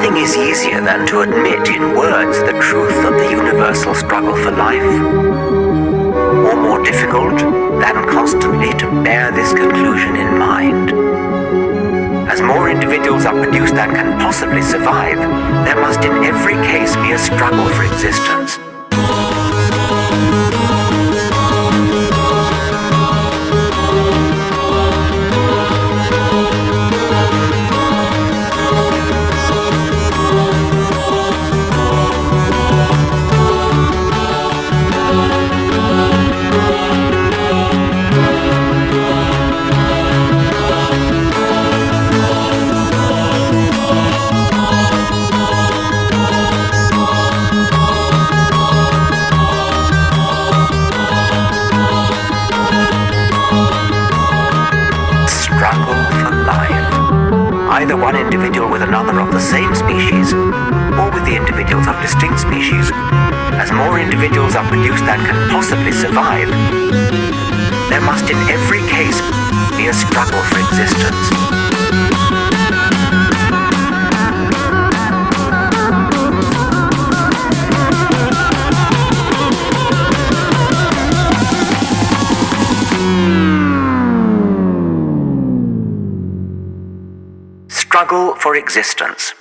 Nothing is easier than to admit in words the truth of the universal struggle for life, or more difficult than constantly to bear this conclusion in mind. As more individuals are produced than can possibly survive, there must in every case be a struggle for existence. Either one individual with another of the same species, or with the individuals of distinct species. As more individuals are produced than can possibly survive, there must in every case be a struggle for existence. Struggle for existence.